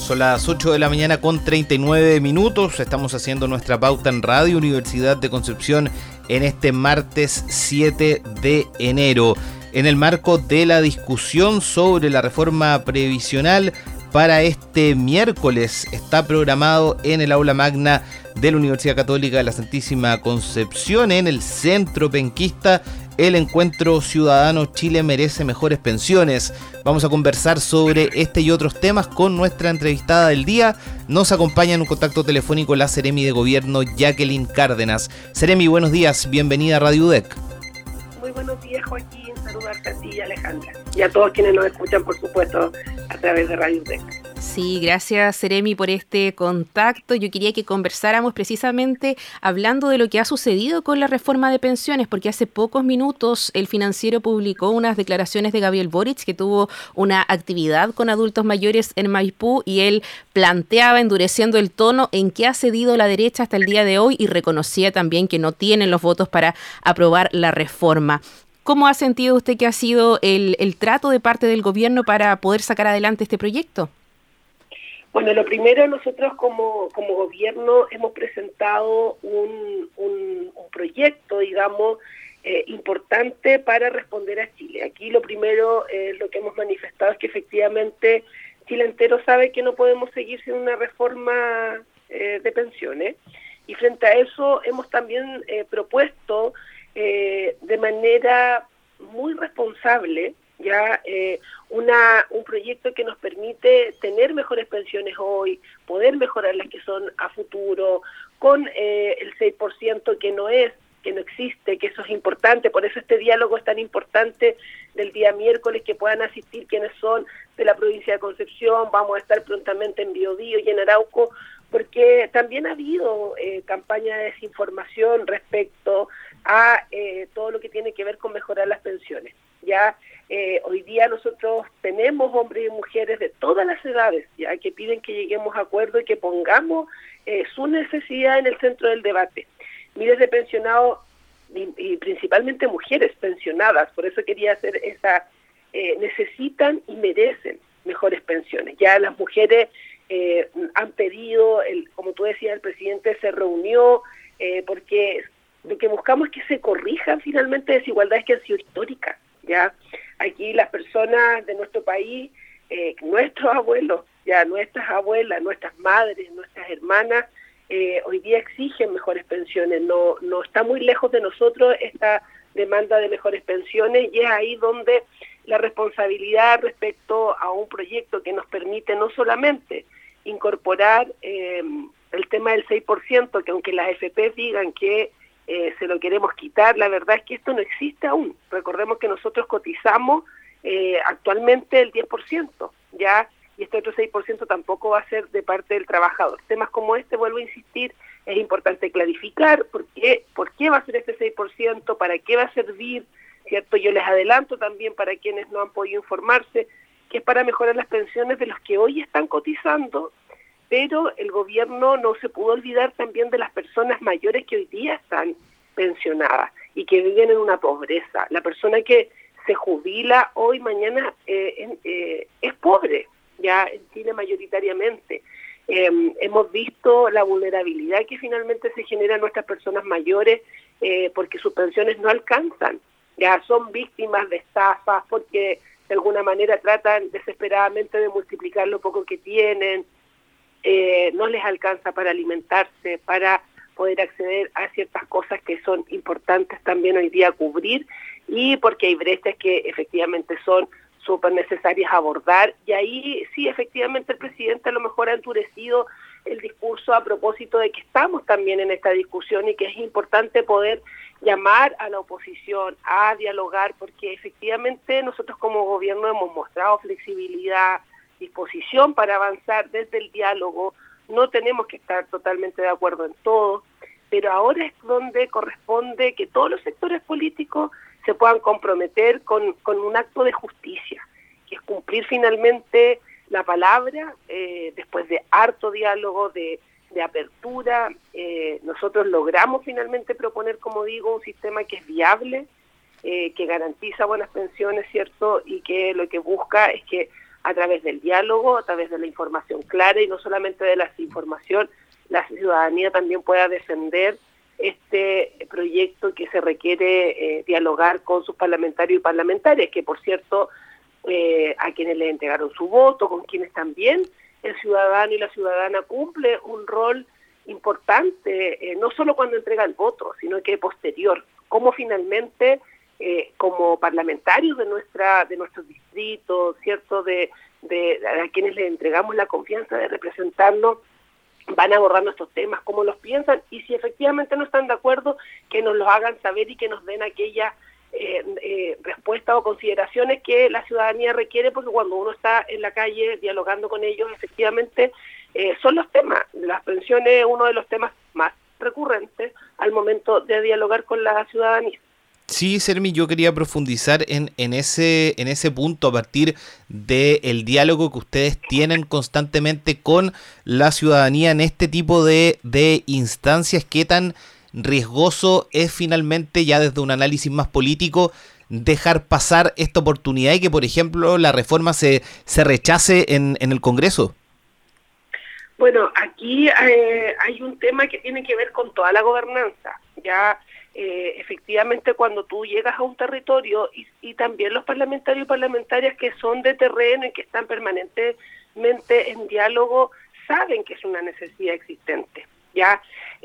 Son las 8 de la mañana con 39 minutos. Estamos haciendo nuestra pauta en Radio Universidad de Concepción en este martes 7 de enero. En el marco de la discusión sobre la reforma previsional, para este miércoles está programado en el aula magna de la Universidad Católica de la Santísima Concepción, en el Centro Penquista, el encuentro ciudadano Chile merece mejores pensiones. Vamos a conversar sobre este y otros temas con nuestra entrevistada del día. Nos acompaña en un contacto telefónico la Seremi de Gobierno, Jacqueline Cárdenas. Seremi, buenos días, bienvenida a Radio UDEC. Muy buenos días, Joaquín, saludarte a ti y a Alejandra, y a todos quienes nos escuchan, por supuesto, a través de Radio UDEC. Sí, gracias, Seremi, por este contacto. Yo quería que conversáramos precisamente hablando de lo que ha sucedido con la reforma de pensiones, porque hace pocos minutos El Financiero publicó unas declaraciones de Gabriel Boric, que tuvo una actividad con adultos mayores en Maipú, y él planteaba, endureciendo el tono, en qué ha cedido la derecha hasta el día de hoy, y reconocía también que no tienen los votos para aprobar la reforma. ¿Cómo ha sentido usted que ha sido el trato de parte del gobierno para poder sacar adelante este proyecto? Bueno, lo primero, nosotros como gobierno hemos presentado un proyecto, digamos, importante para responder a Chile. Aquí lo primero, lo que hemos manifestado es que efectivamente Chile entero sabe que no podemos seguir sin una reforma de pensiones, y frente a eso hemos también propuesto de manera muy responsable un proyecto que nos permite tener mejores pensiones hoy, poder mejorar las que son a futuro, con el 6% que no existe, que eso es importante. Por eso este diálogo es tan importante del día miércoles, que puedan asistir quienes son de la provincia de Concepción. Vamos a estar prontamente en Biobío y en Arauco, porque también ha habido campaña de desinformación respecto a todo lo que tiene que ver con mejorar las pensiones. Hoy día nosotros tenemos hombres y mujeres de todas las edades que piden que lleguemos a acuerdo y que pongamos su necesidad en el centro del debate. Miles de pensionados y principalmente mujeres pensionadas, por eso quería hacer necesitan y merecen mejores pensiones. Ya las mujeres han pedido, como tú decías, el presidente se reunió porque lo que buscamos es que se corrijan finalmente desigualdades que han sido históricas. Aquí las personas de nuestro país, nuestros abuelos, nuestras abuelas, nuestras madres, nuestras hermanas, hoy día exigen mejores pensiones. No está muy lejos de nosotros esta demanda de mejores pensiones, y es ahí donde la responsabilidad respecto a un proyecto que nos permite no solamente incorporar el tema del 6%, que aunque las FP digan que se lo queremos quitar, la verdad es que esto no existe aún. Recordemos que nosotros cotizamos actualmente el 10%, y este otro 6% tampoco va a ser de parte del trabajador. Temas como este, vuelvo a insistir, es importante clarificar por qué va a ser este 6%, para qué va a servir, ¿cierto? Yo les adelanto también, para quienes no han podido informarse, que es para mejorar las pensiones de los que hoy están cotizando, pero el gobierno no se pudo olvidar también de las personas mayores que hoy día están pensionadas y que viven en una pobreza. La persona que se jubila hoy, mañana, es pobre, en Chile mayoritariamente. Hemos visto la vulnerabilidad que finalmente se genera en nuestras personas mayores porque sus pensiones no alcanzan. Son víctimas de estafas porque de alguna manera tratan desesperadamente de multiplicar lo poco que tienen. No les alcanza para alimentarse, para poder acceder a ciertas cosas que son importantes también hoy día cubrir, y porque hay brechas que efectivamente son súper necesarias abordar. Y ahí sí, efectivamente el presidente a lo mejor ha endurecido el discurso a propósito de que estamos también en esta discusión y que es importante poder llamar a la oposición a dialogar, porque efectivamente nosotros como gobierno hemos mostrado flexibilidad, disposición para avanzar desde el diálogo. No tenemos que estar totalmente de acuerdo en todo, pero ahora es donde corresponde que todos los sectores políticos se puedan comprometer con un acto de justicia, que es cumplir finalmente la palabra, después de harto diálogo, de apertura. Nosotros logramos finalmente proponer, como digo, un sistema que es viable, que garantiza buenas pensiones, ¿cierto? Y que lo que busca es que a través del diálogo, a través de la información clara y no solamente de la información, la ciudadanía también pueda defender este proyecto que se requiere dialogar con sus parlamentarios y parlamentarias, que por cierto, a quienes le entregaron su voto, con quienes también el ciudadano y la ciudadana cumple un rol importante, no solo cuando entrega el voto, sino que posterior, como finalmente como parlamentarios de nuestros distritos, cierto, a quienes les entregamos la confianza de representarnos, van abordando estos temas, cómo los piensan, y si efectivamente no están de acuerdo, que nos los hagan saber y que nos den aquellas respuestas o consideraciones que la ciudadanía requiere, porque cuando uno está en la calle dialogando con ellos, efectivamente son los temas. Las pensiones es uno de los temas más recurrentes al momento de dialogar con la ciudadanía. Sí, Sermi, yo quería profundizar en ese punto a partir del diálogo que ustedes tienen constantemente con la ciudadanía en este tipo de instancias. ¿Qué tan riesgoso es finalmente, ya desde un análisis más político, dejar pasar esta oportunidad y que, por ejemplo, la reforma se rechace en el Congreso? Bueno, aquí hay un tema que tiene que ver con toda la gobernanza. Ya efectivamente cuando tú llegas a un territorio y también los parlamentarios y parlamentarias que son de terreno y que están permanentemente en diálogo saben que es una necesidad existente. Ya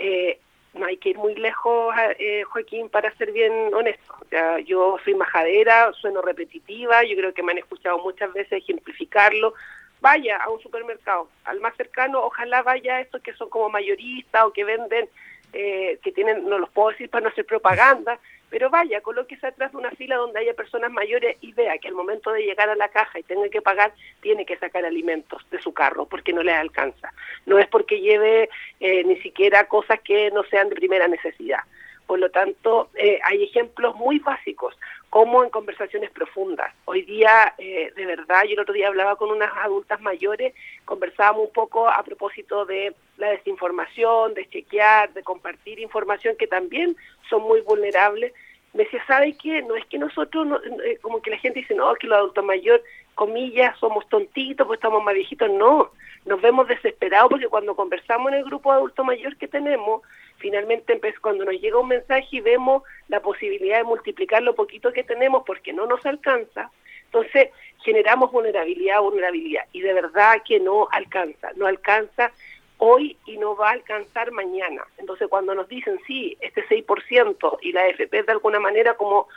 no hay que ir muy lejos, Joaquín, para ser bien honesto. Ya, yo soy majadera, sueno repetitiva, yo creo que me han escuchado muchas veces ejemplificarlo. Vaya a un supermercado, al más cercano, ojalá vaya a estos que son como mayoristas o que venden, que tienen, no los puedo decir para no hacer propaganda, pero vaya, colóquese atrás de una fila donde haya personas mayores y vea que al momento de llegar a la caja y tenga que pagar, tiene que sacar alimentos de su carro porque no le alcanza. No es porque lleve ni siquiera cosas que no sean de primera necesidad. Por lo tanto, hay ejemplos muy básicos, como en conversaciones profundas. Hoy día, de verdad, yo el otro día hablaba con unas adultas mayores, conversábamos un poco a propósito de la desinformación, de chequear, de compartir información que también son muy vulnerables. Me decía, ¿sabe qué? No es que nosotros, como que la gente dice, no, que los adultos mayores, comillas, somos tontitos, pues estamos más viejitos. No, nos vemos desesperados porque cuando conversamos en el grupo de adulto mayor que tenemos, finalmente cuando nos llega un mensaje y vemos la posibilidad de multiplicar lo poquito que tenemos porque no nos alcanza, entonces generamos vulnerabilidad, y de verdad que no alcanza hoy y no va a alcanzar mañana. Entonces cuando nos dicen, sí, este 6% y la AFP de alguna manera, como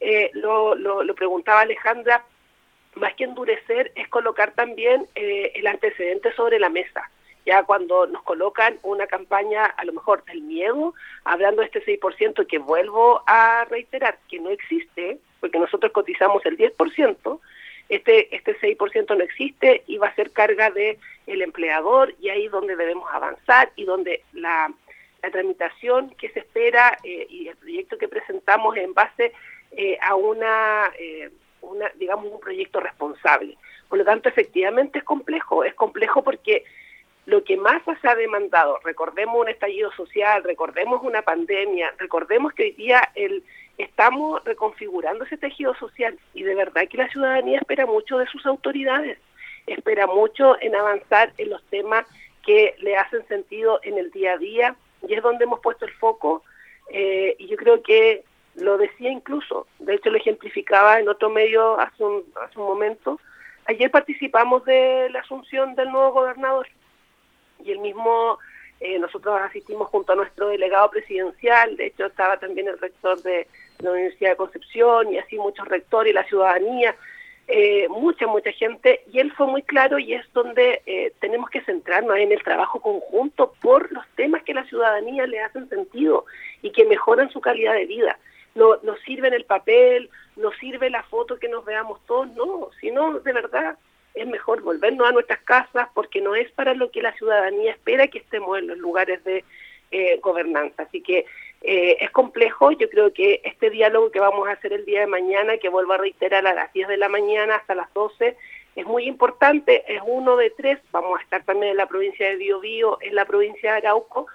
lo preguntaba Alejandra, más que endurecer es colocar también el antecedente sobre la mesa. Ya cuando nos colocan una campaña, a lo mejor del miedo, hablando de este 6%, que vuelvo a reiterar, que no existe, porque nosotros cotizamos el 10%, este 6% no existe y va a ser carga del empleador, y ahí es donde debemos avanzar y donde la tramitación que se espera y el proyecto que presentamos en base a digamos, un proyecto responsable. Por lo tanto, efectivamente es complejo porque lo que más se ha demandado, recordemos un estallido social, recordemos una pandemia, recordemos que hoy día estamos reconfigurando ese tejido social y de verdad que la ciudadanía espera mucho de sus autoridades, espera mucho en avanzar en los temas que le hacen sentido en el día a día y es donde hemos puesto el foco y yo creo que lo decía incluso, de hecho lo ejemplificaba en otro medio hace un momento. Ayer participamos de la asunción del nuevo gobernador y el mismo, nosotros asistimos junto a nuestro delegado presidencial, de hecho estaba también el rector de la Universidad de Concepción y así muchos rectores y la ciudadanía, mucha gente, y él fue muy claro y es donde tenemos que centrarnos en el trabajo conjunto por los temas que la ciudadanía le hacen sentido y que mejoran su calidad de vida. No sirve en el papel, no sirve la foto que nos veamos todos, no, sino de verdad es mejor volvernos a nuestras casas porque no es para lo que la ciudadanía espera que estemos en los lugares de gobernanza. Así que es complejo, yo creo que este diálogo que vamos a hacer el día de mañana, que vuelvo a reiterar a las 10 de la mañana hasta las 12, es muy importante, es uno de 3, vamos a estar también en la provincia de Biobío, en la provincia de Arauco,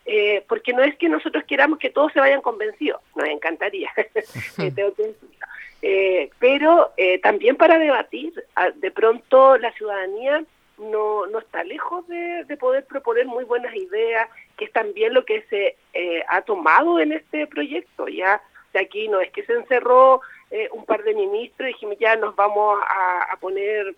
porque no es que nosotros queramos que todos se vayan convencidos, nos encantaría, tengo que decirlo. pero también para debatir. De pronto la ciudadanía no está lejos de poder proponer muy buenas ideas, que es también lo que se ha tomado en este proyecto. Ya de aquí no es que se encerró un par de ministros y dijimos ya nos vamos a poner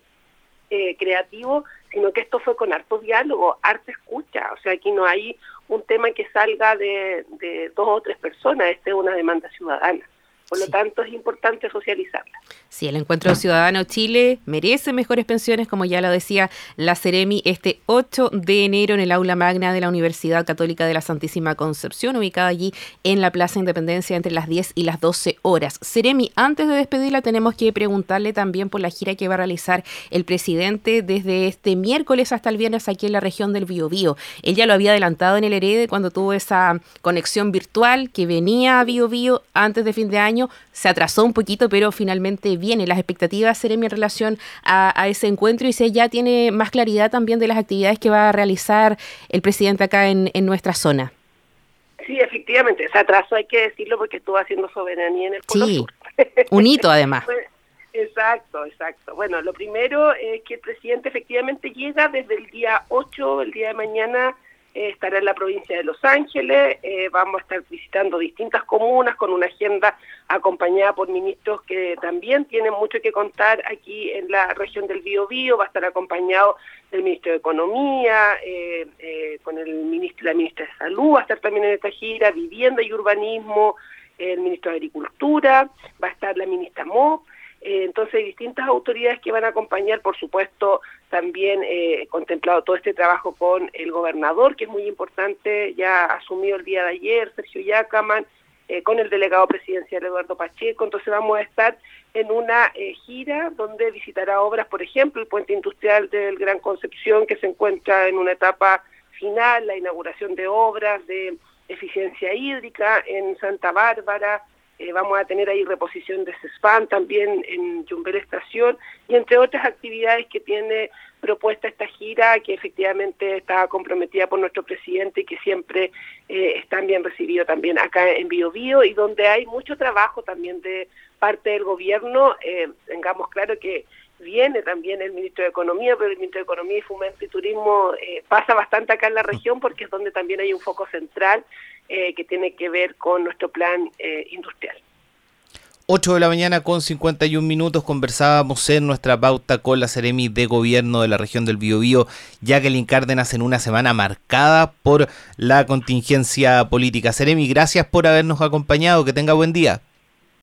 creativos, sino que esto fue con harto diálogo, harta escucha. O sea, aquí no hay un tema que salga de 2 o 3 personas, esta es una demanda ciudadana. Por lo tanto, es importante socializarla. Sí, el Encuentro Ciudadano Chile merece mejores pensiones, como ya lo decía la Seremi, este 8 de enero en el aula magna de la Universidad Católica de la Santísima Concepción, ubicada allí en la Plaza Independencia entre las 10 y las 12 horas. Seremi, antes de despedirla, tenemos que preguntarle también por la gira que va a realizar el presidente desde este miércoles hasta el viernes aquí en la región del Biobío. Él ya lo había adelantado en el Herede cuando tuvo esa conexión virtual que venía a Biobío antes de fin de año. Se atrasó un poquito, pero finalmente viene. Las expectativas, Seremi, en relación a ese encuentro, y si ya tiene más claridad también de las actividades que va a realizar el presidente acá en nuestra zona. Sí, efectivamente, se atrasó, hay que decirlo, porque estuvo haciendo soberanía en el Polo Sur. Un hito además. Exacto. Bueno, lo primero es que el presidente efectivamente llega desde el día 8, el día de mañana. Estará en la provincia de Los Ángeles, vamos a estar visitando distintas comunas con una agenda acompañada por ministros que también tienen mucho que contar aquí en la región del Biobío. Va a estar acompañado del ministro de Economía, con la ministra de Salud, va a estar también en esta gira, Vivienda y Urbanismo, el ministro de Agricultura, va a estar la ministra Mo. Entonces hay distintas autoridades que van a acompañar, por supuesto, también contemplado todo este trabajo con el gobernador, que es muy importante, ya asumió el día de ayer, Sergio Yacaman, con el delegado presidencial Eduardo Pacheco. Entonces vamos a estar en una gira donde visitará obras, por ejemplo, el puente industrial del Gran Concepción, que se encuentra en una etapa final, la inauguración de obras de eficiencia hídrica en Santa Bárbara. Vamos a tener ahí reposición de CESFAM también en Yumbel Estación, y entre otras actividades que tiene propuesta esta gira, que efectivamente está comprometida por nuestro presidente y que siempre están bien recibidos también acá en Biobío, y donde hay mucho trabajo también de parte del gobierno. Tengamos claro que viene también el ministro de Economía, pero el ministro de Economía y Fomento y Turismo pasa bastante acá en la región, porque es donde también hay un foco central que tiene que ver con nuestro plan industrial. 8 de la mañana con 51 minutos, conversábamos en nuestra pauta con la Seremi de Gobierno de la región del Biobío, Jacqueline Cárdenas, en una semana marcada por la contingencia política. Seremi, gracias por habernos acompañado, que tenga buen día.